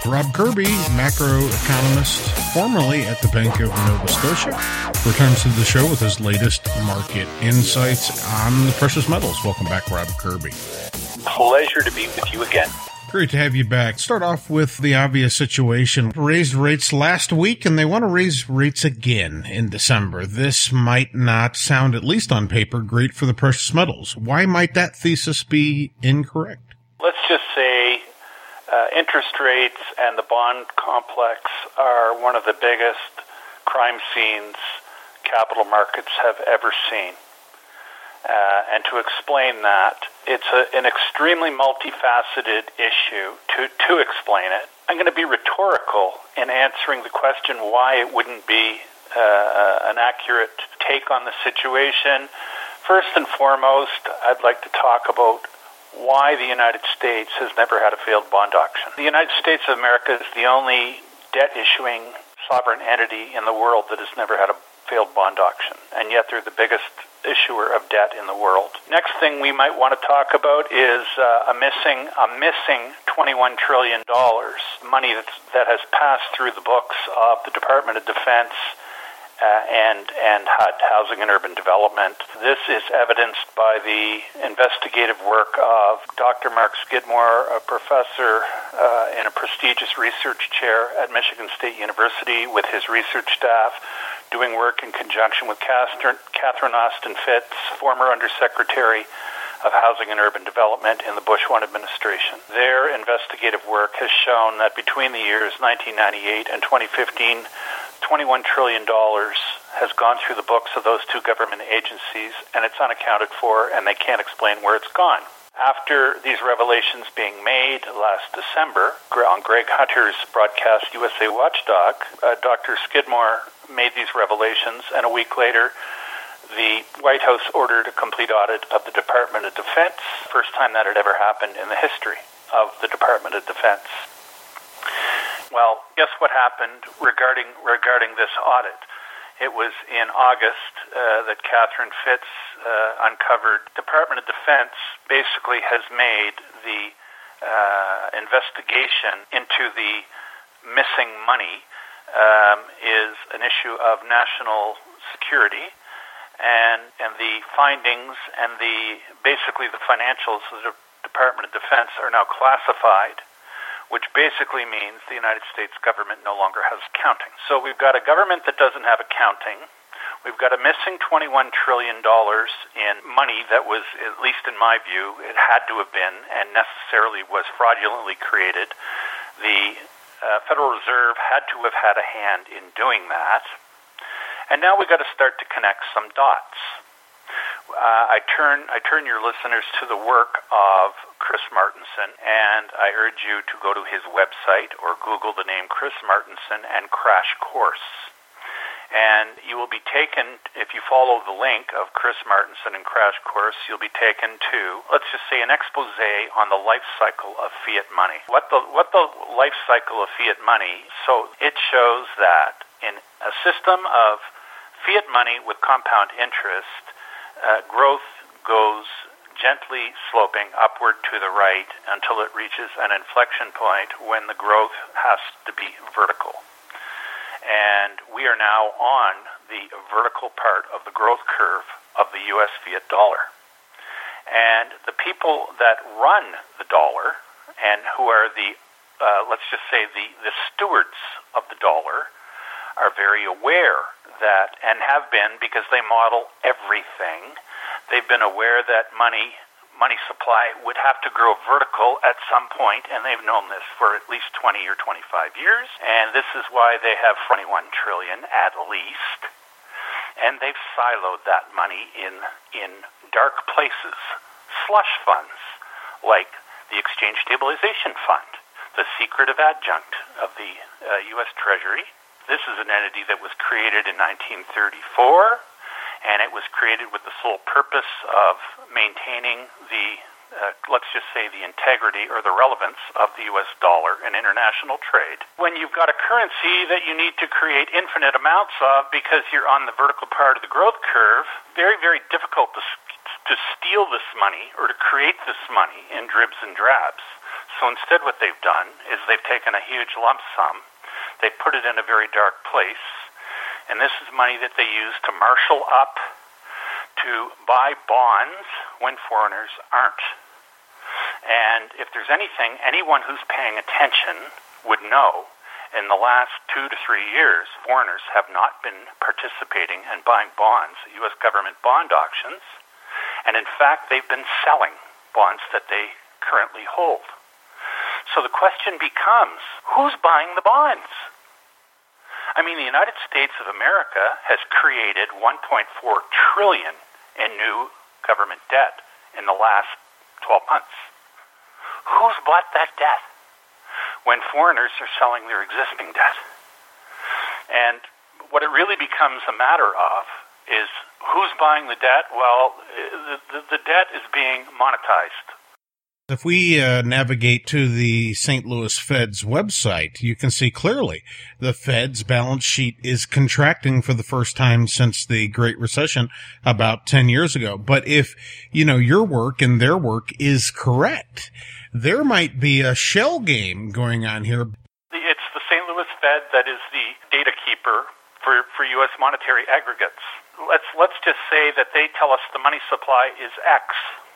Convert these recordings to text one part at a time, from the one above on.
Rob Kirby, macroeconomist, formerly at the Bank of Nova Scotia, returns to the show with his latest market insights on the precious metals. Welcome back, Rob Kirby. Pleasure to be with you again. Great to have you back. Start off with the obvious situation. Raised rates last week, and they want to raise rates again in December. This might not sound, at least on paper, great for the precious metals. Why might that thesis be incorrect? Let's just say interest rates and the bond complex are one of the biggest crime scenes capital markets have ever seen. And to explain that, it's an extremely multifaceted issue. To explain it, I'm going to be rhetorical in answering the question why it wouldn't be an accurate take on the situation. First and foremost, I'd like to talk about why the United States has never had a failed bond auction. The United States of America is the only debt-issuing sovereign entity in the world that has never had a failed bond auction, and yet they're the biggest issuer of debt in the world. Next thing we might want to talk about is a missing $21 trillion, money that has passed through the books of the Department of Defense and HUD, Housing and Urban Development. This is evidenced by the investigative work of Dr. Mark Skidmore, a professor in a prestigious research chair at Michigan State University, with his research staff, doing work in conjunction with Catherine Austin Fitts, former Undersecretary of Housing and Urban Development in the Bush 1 administration. Their investigative work has shown that between the years 1998 and 2015, $21 trillion has gone through the books of those two government agencies, and it's unaccounted for, and they can't explain where it's gone. After these revelations being made last December on Greg Hunter's broadcast USA Watchdog, Dr. Skidmore made these revelations, and a week later, the White House ordered a complete audit of the Department of Defense, first time that had ever happened in the history of the Department of Defense. Well, guess what happened regarding this audit? It was in August that Catherine Fitts uncovered Department of Defense basically has made the investigation into the missing money is an issue of national security, and the findings and basically the financials of the Department of Defense are now classified, which basically means the United States government no longer has accounting. So we've got a government that doesn't have accounting. We've got a missing $21 trillion in money that was, at least in my view, it had to have been and necessarily was fraudulently created. The Federal Reserve had to have had a hand in doing that. And now we've got to start to connect some dots. I turn your listeners to the work of Chris Martenson, and I urge you to go to his website or Google the name Chris Martenson and Crash Course. And you will be taken, if you follow the link of Chris Martenson and Crash Course, you'll be taken to, let's just say, an expose on the life cycle of fiat money. What the life cycle of fiat money, so it shows that in a system of fiat money with compound interest, growth goes gently sloping upward to the right until it reaches an inflection point when the growth has to be vertical. And we are now on the vertical part of the growth curve of the U.S. fiat dollar. And the people that run the dollar and who are let's just say the stewards of the dollar are very aware that, and have been because they model everything, they've been aware that money supply would have to grow vertical at some point, and they've known this for at least 20 or 25 years, and this is why they have $21 trillion at least, and they've siloed that money in dark places, slush funds, like the Exchange Stabilization Fund, the secretive adjunct of the U.S. Treasury. This is an entity that was created in 1934, and it was created with the sole purpose of maintaining the, let's just say, the integrity or the relevance of the U.S. dollar in international trade. When you've got a currency that you need to create infinite amounts of because you're on the vertical part of the growth curve, very, very difficult to steal this money or to create this money in dribs and drabs. So instead what they've done is they've taken a huge lump sum, they've put it in a very dark place, and this is money that they use to marshal up to buy bonds when foreigners aren't. And if there's anything, anyone who's paying attention would know in the last 2 to 3 years, foreigners have not been participating and buying bonds at U.S. government bond auctions. And in fact, they've been selling bonds that they currently hold. So the question becomes, who's buying the bonds? I mean, the United States of America has created $1.4 trillion in new government debt in the last 12 months. Who's bought that debt when foreigners are selling their existing debt? And what it really becomes a matter of is who's buying the debt? Well, the debt is being monetized. If we navigate to the St. Louis Fed's website, you can see clearly the Fed's balance sheet is contracting for the first time since the Great Recession about 10 years ago. But if, your work and their work is correct, there might be a shell game going on here. It's the St. Louis Fed that is the data keeper for U.S. monetary aggregates. Let's just say that they tell us the money supply is X.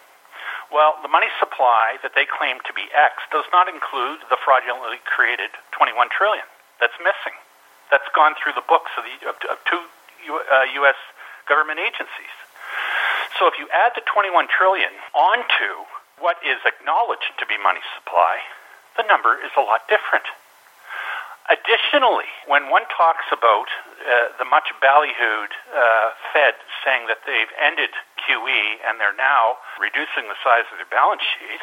Well, the money supply that they claim to be X does not include the fraudulently created $21 trillion that's missing. That's gone through the books of two U.S. government agencies. So if you add the $21 trillion onto what is acknowledged to be money supply, the number is a lot different. Additionally, when one talks about the much ballyhooed Fed saying that they've ended QE and they're now reducing the size of their balance sheet,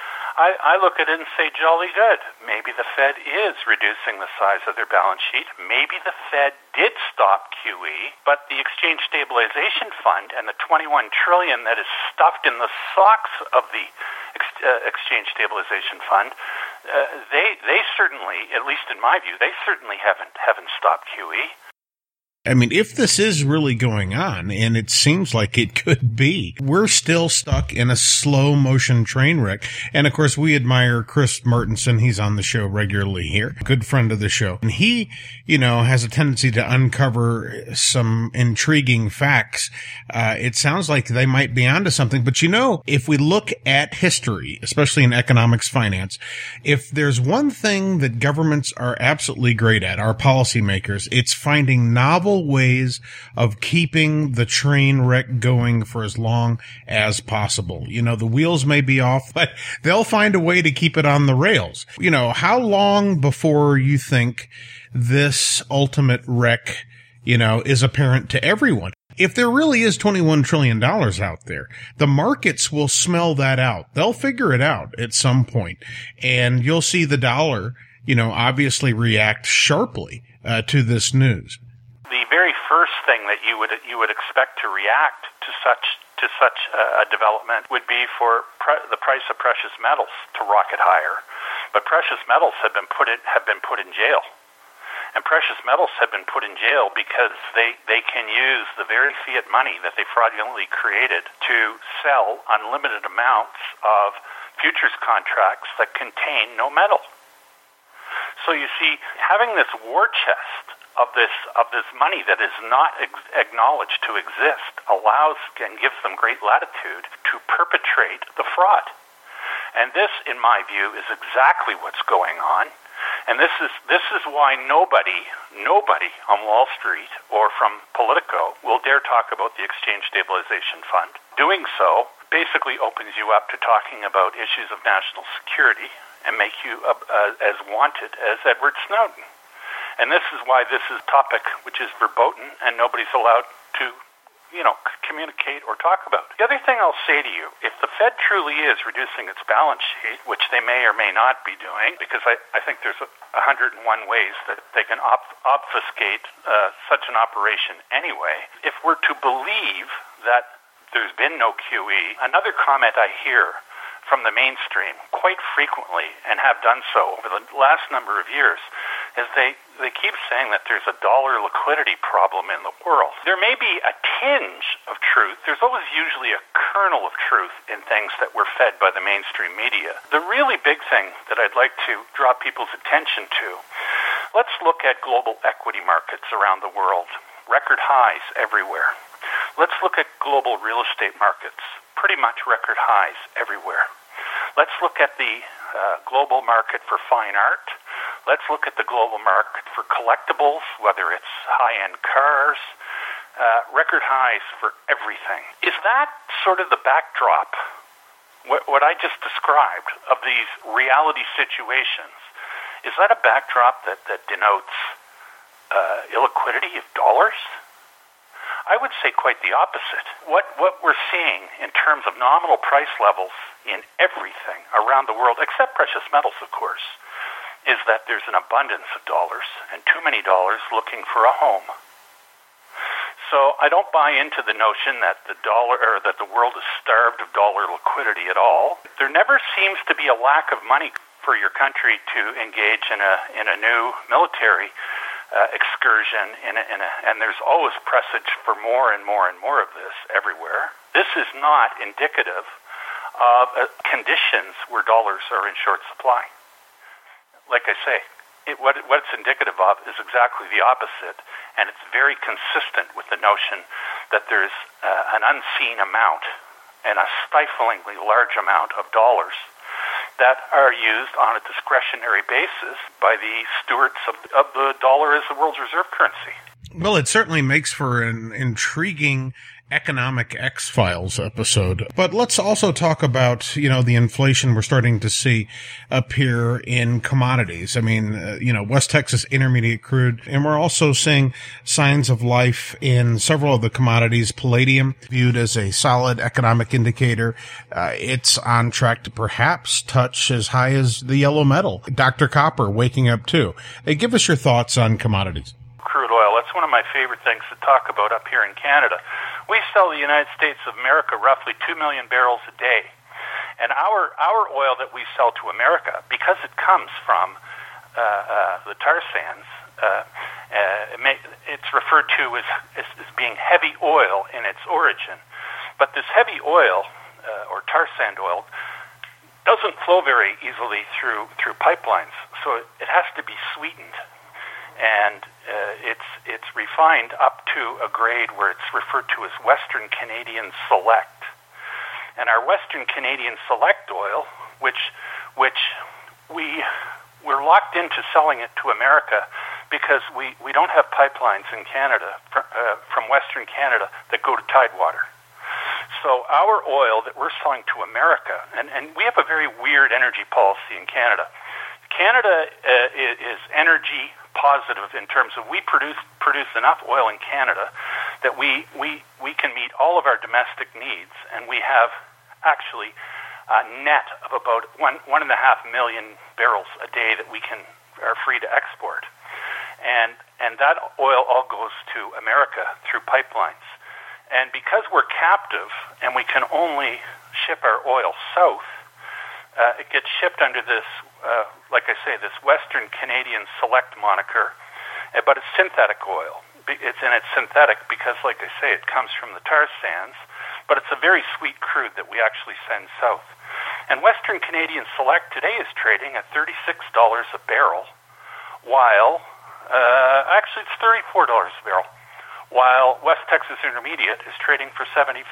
I look at it and say, jolly good. Maybe the Fed is reducing the size of their balance sheet. Maybe the Fed did stop QE, but the Exchange Stabilization Fund and the $21 trillion that is stuffed in the socks of the Exchange Stabilization Fund, they certainly, at least in my view, they certainly haven't stopped QE. I mean, if this is really going on, and it seems like it could be, we're still stuck in a slow motion train wreck. And of course, we admire Chris Martenson. He's on the show regularly here, good friend of the show. And he, has a tendency to uncover some intriguing facts. It sounds like they might be onto something. But if we look at history, especially in economics, finance, if there's one thing that governments are absolutely great at, our policymakers, it's finding novel ways of keeping the train wreck going for as long as possible. The wheels may be off, but they'll find a way to keep it on the rails. How long before you think this ultimate wreck, is apparent to everyone? If there really is $21 trillion out there, the markets will smell that out. They'll figure it out at some point, and you'll see the dollar, obviously react sharply to this news. The very first thing that you would expect to react to such a development would be for the price of precious metals to rocket higher. But precious metals have been put in jail, and precious metals have been put in jail because they can use the very fiat money that they fraudulently created to sell unlimited amounts of futures contracts that contain no metal. So you see, having this war chest of this money that is not acknowledged to exist allows and gives them great latitude to perpetrate the fraud. And this, in my view, is exactly what's going on. And this is why nobody on Wall Street or from Politico will dare talk about the Exchange Stabilization Fund. Doing so basically opens you up to talking about issues of national security and make you as wanted as Edward Snowden. And this is why this is a topic which is verboten and nobody's allowed to, communicate or talk about. The other thing I'll say to you, if the Fed truly is reducing its balance sheet, which they may or may not be doing, because I think there's 101 ways that they can obfuscate such an operation anyway, if we're to believe that there's been no QE, another comment I hear from the mainstream quite frequently and have done so over the last number of years is they keep saying that there's a dollar liquidity problem in the world. There may be a tinge of truth. There's always usually a kernel of truth in things that we're fed by the mainstream media. The really big thing that I'd like to draw people's attention to, let's look at global equity markets around the world. Record highs everywhere. Let's look at global real estate markets. Pretty much record highs everywhere. Let's look at the global market for fine art. Let's look at the global market for collectibles, whether it's high-end cars, record highs for everything. Is that sort of the backdrop, what I just described, of these reality situations? Is that a backdrop that denotes illiquidity of dollars? I would say quite the opposite. What we're seeing in terms of nominal price levels in everything around the world, except precious metals, of course, is that there's an abundance of dollars and too many dollars looking for a home. So I don't buy into the notion that the world is starved of dollar liquidity at all. There never seems to be a lack of money for your country to engage in a new military excursion, and there's always presage for more and more and more of this everywhere. This is not indicative of conditions where dollars are in short supply. Like I say, what it's indicative of is exactly the opposite, and it's very consistent with the notion that there's an unseen amount and a stiflingly large amount of dollars that are used on a discretionary basis by the stewards of the dollar as the world's reserve currency. Well, it certainly makes for an intriguing economic X-Files episode. But let's also talk about, the inflation we're starting to see appear in commodities. I mean, West Texas Intermediate crude, and we're also seeing signs of life in several of the commodities. Palladium, viewed as a solid economic indicator, it's on track to perhaps touch as high as the yellow metal. Dr. Copper waking up too. Hey, give us your thoughts on commodities. Crude oil, that's one of my favorite things to talk about up here in Canada. We sell the United States of America roughly 2 million barrels a day. And our oil that we sell to America, because it comes from the tar sands, it's referred to as being heavy oil in its origin. But this heavy oil, or tar sand oil, doesn't flow very easily through pipelines. So it has to be sweetened. And it's refined up to a grade where it's referred to as Western Canadian Select. And our Western Canadian Select oil, which we're locked into selling it to America because we don't have pipelines in Canada from Western Canada that go to Tidewater. So our oil that we're selling to America, and we have a very weird energy policy in Canada. Canada is energy positive in terms of we produce enough oil in Canada that we can meet all of our domestic needs, and we have actually a net of about 1.5 million barrels a day that we are free to export, and that oil all goes to America through pipelines. And because we're captive and we can only ship our oil south, it gets shipped under this, like I say, this Western Canadian Select moniker, but it's synthetic oil. It's synthetic because, like I say, it comes from the tar sands, but it's a very sweet crude that we actually send south. And Western Canadian Select today is trading at $36 a barrel, while, actually it's $34 a barrel, while West Texas Intermediate is trading for $75.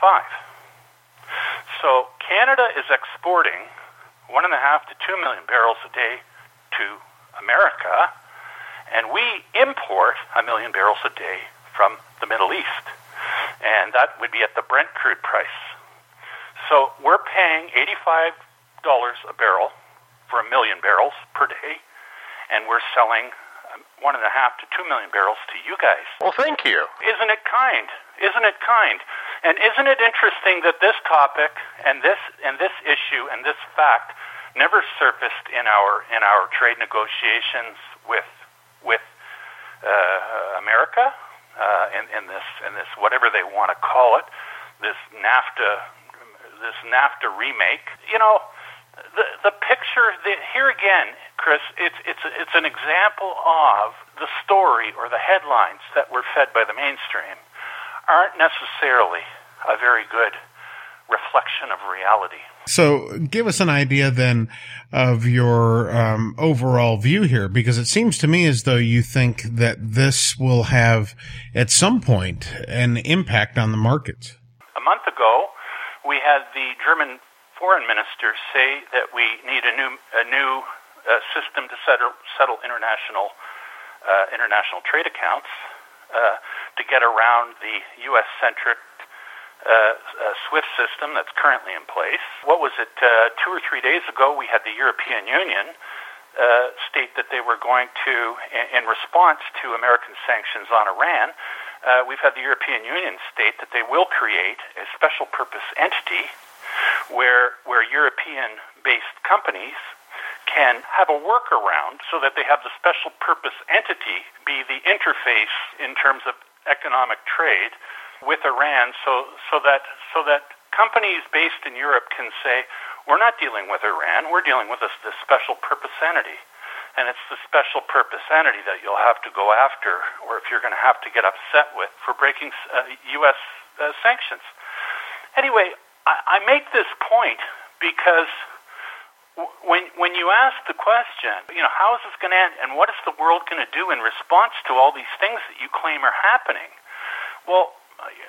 So Canada is exporting 1.5 to 2 million barrels a day to America, and we import 1 million barrels a day from the Middle East, and that would be at the Brent crude price. So we're paying $85 a barrel for 1 million barrels per day, and we're selling 1.5 to 2 million barrels to you guys. Well, thank you. Isn't it kind? Isn't it kind? And isn't it interesting that this topic and this issue and this fact never surfaced in our trade negotiations with America in this whatever they want to call it, this NAFTA remake? The picture, here again, Chris, it's an example of the story or the headlines that were fed by the mainstream aren't necessarily a very good reflection of reality. So give us an idea then of your overall view here, because it seems to me as though you think that this will have at some point an impact on the markets. A month ago, we had the German foreign minister say that we need a new system to settle international trade accounts to get around the U.S.-centric SWIFT system that's currently in place. What was it, 2 or 3 days ago, we had the European Union state that they were going to, in response to American sanctions on Iran, we've had the European Union state that they will create a special purpose entity where European-based companies can have a workaround so that they have the special purpose entity be the interface in terms of economic trade with Iran, so that companies based in Europe can say, we're not dealing with Iran, we're dealing with this special purpose entity. And it's the special purpose entity that you'll have to go after, or if you're going to have to get upset with, for breaking U.S. sanctions. Anyway, I make this point because when you ask the question, how is this going to end, and what is the world going to do in response to all these things that you claim are happening? Well,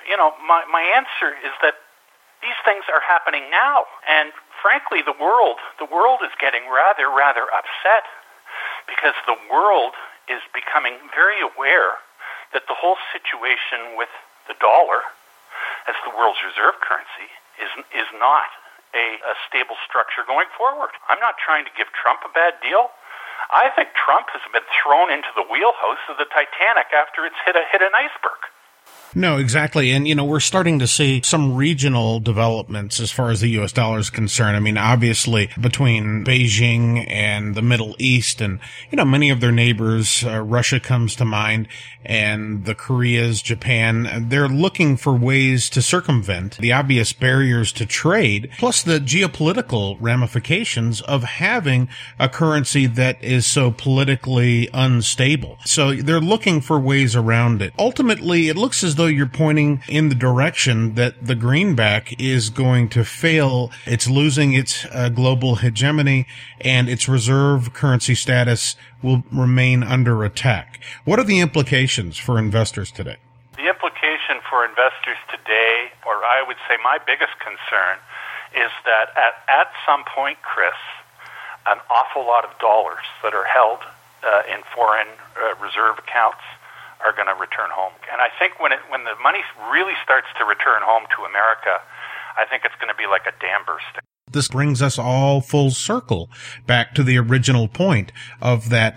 my answer is that these things are happening now, and frankly, the world is getting rather upset because the world is becoming very aware that the whole situation with the dollar as the world's reserve currency is not a stable structure going forward. I'm not trying to give Trump a bad deal. I think Trump has been thrown into the wheelhouse of the Titanic after it's hit an iceberg. No, exactly. And, we're starting to see some regional developments as far as the U.S. dollar is concerned. I mean, obviously, between Beijing and the Middle East and, many of their neighbors, Russia comes to mind, and the Koreas, Japan, they're looking for ways to circumvent the obvious barriers to trade, plus the geopolitical ramifications of having a currency that is so politically unstable. So they're looking for ways around it. Ultimately, it looks as though you're pointing in the direction that the greenback is going to fail. It's losing its global hegemony, and its reserve currency status will remain under attack. What are the implications for investors today? The implication for investors today, or I would say my biggest concern, is that at some point, Chris, an awful lot of dollars that are held in foreign reserve accounts are going to return home. And I think when the money really starts to return home to America, I think it's going to be like a dam bursting. This brings us all full circle back to the original point of that,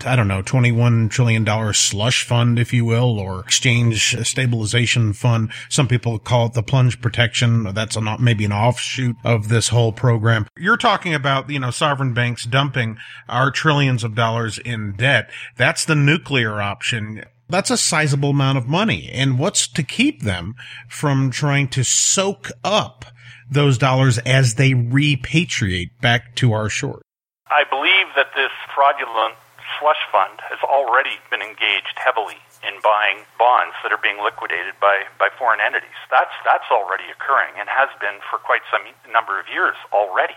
$21 trillion slush fund, if you will, or exchange stabilization fund. Some people call it the plunge protection. That's maybe an offshoot of this whole program. You're talking about, sovereign banks dumping our trillions of dollars in debt. That's the nuclear option. That's a sizable amount of money. And what's to keep them from trying to soak up those dollars as they repatriate back to our shores? I believe that this fraudulent slush fund has already been engaged heavily in buying bonds that are being liquidated by foreign entities. That's already occurring and has been for quite some number of years already.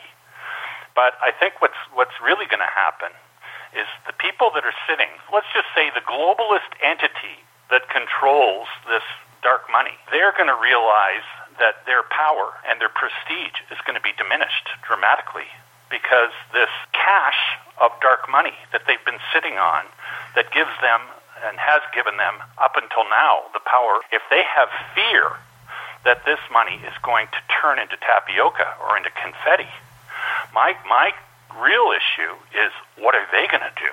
But I think what's really going to happen is the people that are sitting, let's just say the globalist entity that controls this dark money, they're going to realize that their power and their prestige is going to be diminished dramatically because this cache of dark money that they've been sitting on that gives them and has given them up until now the power, if they have fear that this money is going to turn into tapioca or into confetti, my real issue is, what are they going to do?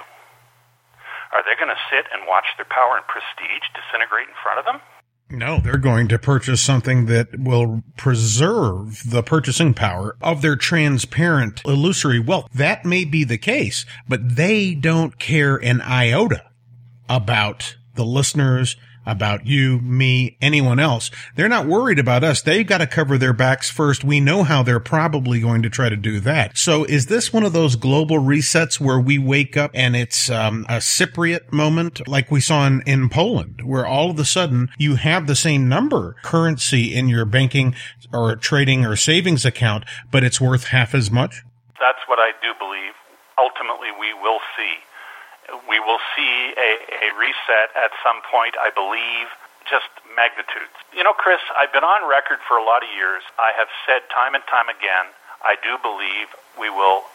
Are they going to sit and watch their power and prestige disintegrate in front of them? No, they're going to purchase something that will preserve the purchasing power of their transparent, illusory wealth. That may be the case, but they don't care an iota about the listeners, about you, me, anyone else. They're not worried about us. They've got to cover their backs first. We know how they're probably going to try to do that. So is this one of those global resets where we wake up and it's a Cypriot moment like we saw in Poland, where all of a sudden you have the same number currency in your banking or trading or savings account, but it's worth half as much? That's what I do believe. Ultimately, we will see. We will see a reset at some point, I believe, just magnitudes. You know, Chris, I've been on record for a lot of years. I have said time and time again, I do believe we will.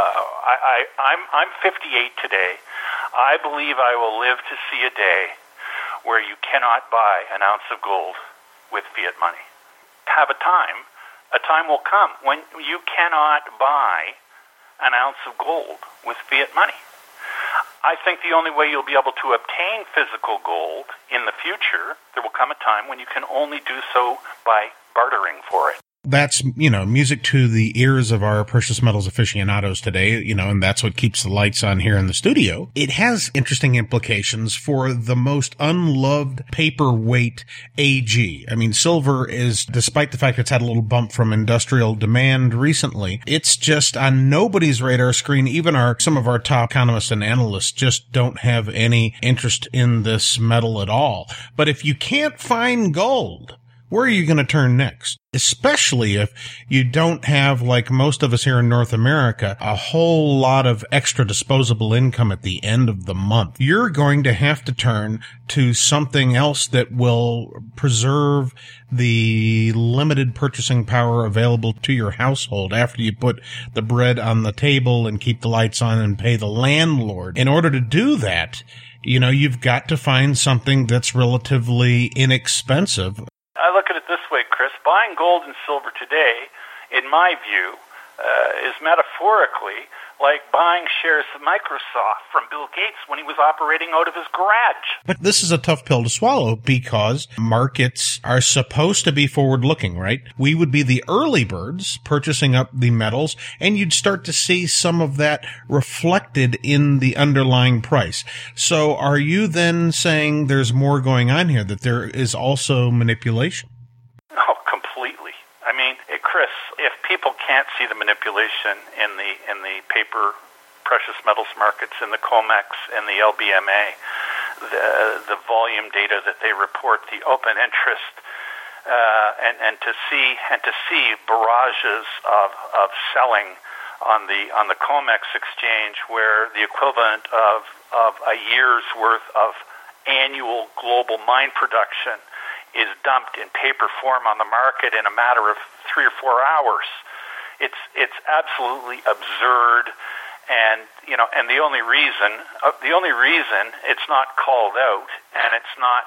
I'm 58 today. I believe I will live to see a day where you cannot buy an ounce of gold with fiat money. Have a time will come when you cannot buy an ounce of gold with fiat money. I think the only way you'll be able to obtain physical gold in the future, there will come a time when you can only do so by bartering for it. That's, music to the ears of our precious metals aficionados today, and that's what keeps the lights on here in the studio. It has interesting implications for the most unloved paperweight AG. I mean, silver is, despite the fact it's had a little bump from industrial demand recently, it's just on nobody's radar screen. Even some of our top economists and analysts just don't have any interest in this metal at all. But if you can't find gold, where are you going to turn next? Especially if you don't have, like most of us here in North America, a whole lot of extra disposable income at the end of the month. You're going to have to turn to something else that will preserve the limited purchasing power available to your household after you put the bread on the table and keep the lights on and pay the landlord. In order to do that, you've got to find something that's relatively inexpensive. I look at it this way, Chris. Buying gold and silver today, in my view, is metaphorically like buying shares of Microsoft from Bill Gates when he was operating out of his garage. But this is a tough pill to swallow because markets are supposed to be forward-looking, right? We would be the early birds purchasing up the metals, and you'd start to see some of that reflected in the underlying price. So are you then saying there's more going on here, that there is also manipulation? Oh, completely. I mean, Chris, if people can't see the manipulation in the paper precious metals markets, in the COMEX, in the LBMA, the volume data that they report, the open interest, and to see barrages of selling on the COMEX exchange, where the equivalent of a year's worth of annual global mine production is dumped in paper form on the market in a matter of 3 or 4 hours. It's absolutely absurd, and the only reason it's not called out and it's not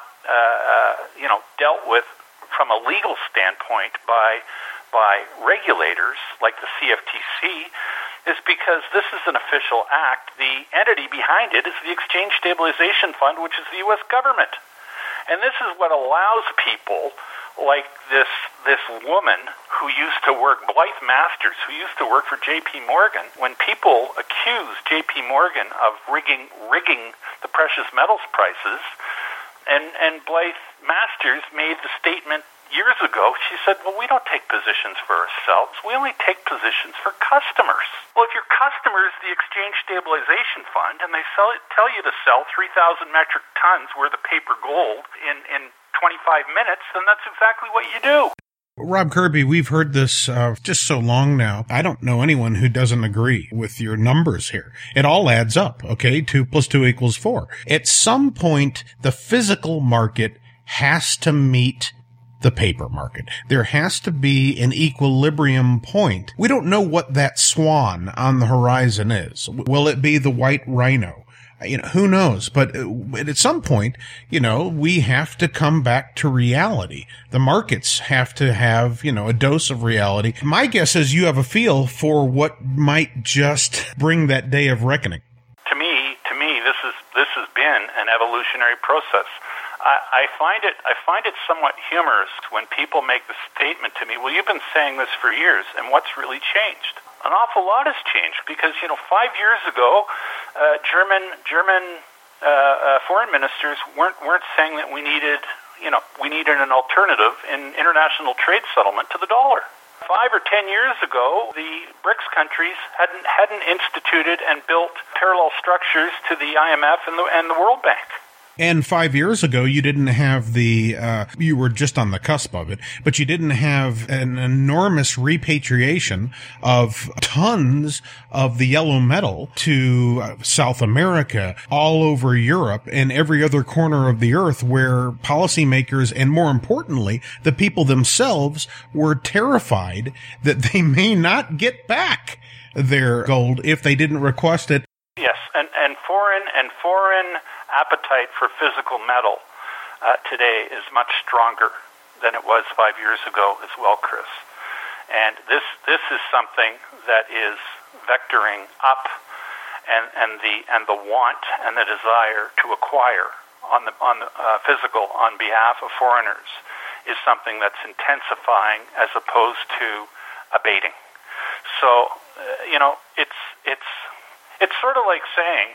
dealt with from a legal standpoint by regulators like the CFTC is because this is an official act. The entity behind it is the Exchange Stabilization Fund, which is the U.S. government. And this is what allows people like this woman who used to work, Blythe Masters, who used to work for J.P. Morgan. When people accuse J.P. Morgan of rigging the precious metals prices, and Blythe Masters made the statement years ago, she said, well, we don't take positions for ourselves. We only take positions for customers. Well, if your customer is the Exchange Stabilization Fund and they tell you to sell 3,000 metric tons worth of paper gold in 25 minutes, then that's exactly what you do. Rob Kirby, we've heard this just so long now. I don't know anyone who doesn't agree with your numbers here. It all adds up, okay? 2 + 2 = 4. At some point, the physical market has to meet the paper market. There has to be an equilibrium point. We don't know what that swan on the horizon is. Will it be the white rhino? Who knows? But at some point, we have to come back to reality. The markets have to have, a dose of reality. My guess is you have a feel for what might just bring that day of reckoning. To me, this has been an evolutionary process. I find it somewhat humorous when people make the statement to me, well, you've been saying this for years, and what's really changed? An awful lot has changed because, 5 years ago, German foreign ministers weren't saying that we needed an alternative in international trade settlement to the dollar. 5 or 10 years ago, the BRICS countries hadn't instituted and built parallel structures to the IMF and the World Bank. And 5 years ago, you didn't have you were just on the cusp of it, but you didn't have an enormous repatriation of tons of the yellow metal to South America, all over Europe, and every other corner of the earth where policymakers, and more importantly, the people themselves, were terrified that they may not get back their gold if they didn't request it. Yes, and foreign appetite for physical metal today is much stronger than it was 5 years ago as well, Chris. And this is something that is vectoring up, and the want and the desire to acquire on the physical on behalf of foreigners is something that's intensifying as opposed to abating. So it's sort of like saying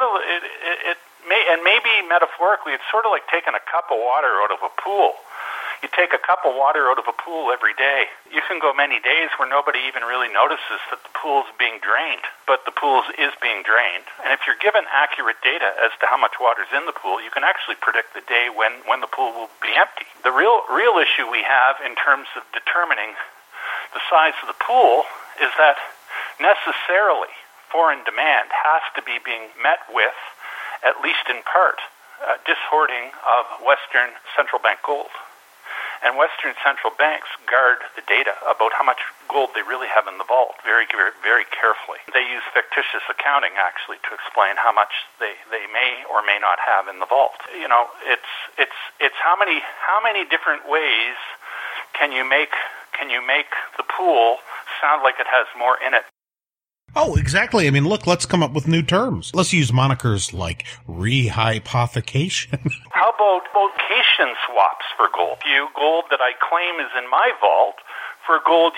maybe metaphorically, it's sort of like taking a cup of water out of a pool. You take a cup of water out of a pool every day. You can go many days where nobody even really notices that the pool's being drained, but the pool is being drained. And if you're given accurate data as to how much water's in the pool, you can actually predict the day when the pool will be empty. The real issue we have in terms of determining the size of the pool is that necessarily foreign demand has to be being met with, at least in part, dishoarding of Western central bank gold. And Western central banks guard the data about how much gold they really have in the vault very, very, very carefully. They use fictitious accounting, actually, to explain how much they may or may not have in the vault. You know, it's how many different ways can you make the pool sound like it has more in it? Oh, exactly. I mean, look, let's come up with new terms. Let's use monikers like rehypothecation. How about location swaps for gold? Gold that I claim is in my vault for real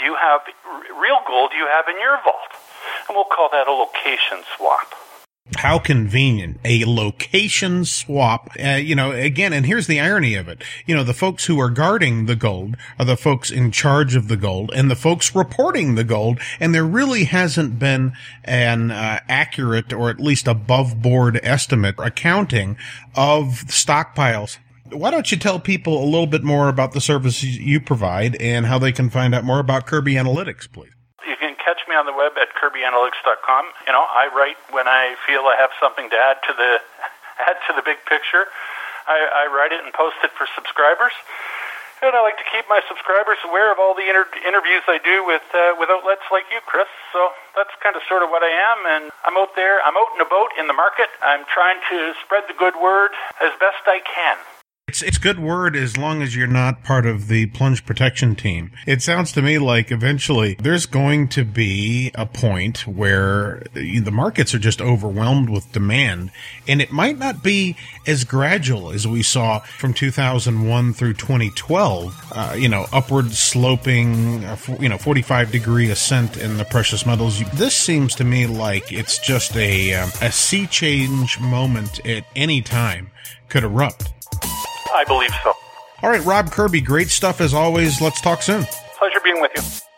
gold you have in your vault. And we'll call that a location swap. How convenient. A location swap. Again, and here's the irony of it. The folks who are guarding the gold are the folks in charge of the gold and the folks reporting the gold. And there really hasn't been an accurate or at least above board estimate accounting of stockpiles. Why don't you tell people a little bit more about the services you provide and how they can find out more about Kirby Analytics, please? You can catch me on the web at kirbyanalytics.com. I write when I feel I have something to add to the big picture. I write it and post it for subscribers. And I like to keep my subscribers aware of all the interviews I do with outlets like you, Chris. So that's kind of sort of what I am. And I'm out there. I'm out and about in the market. I'm trying to spread the good word as best I can. It's good word as long as you're not part of the plunge protection team. It sounds to me like eventually there's going to be a point where the markets are just overwhelmed with demand, and it might not be as gradual as we saw from 2001 through 2012, upward sloping, 45-degree ascent in the precious metals. This seems to me like it's just a sea change moment at any time could erupt. I believe so. All right, Rob Kirby, great stuff as always. Let's talk soon. Pleasure being with you.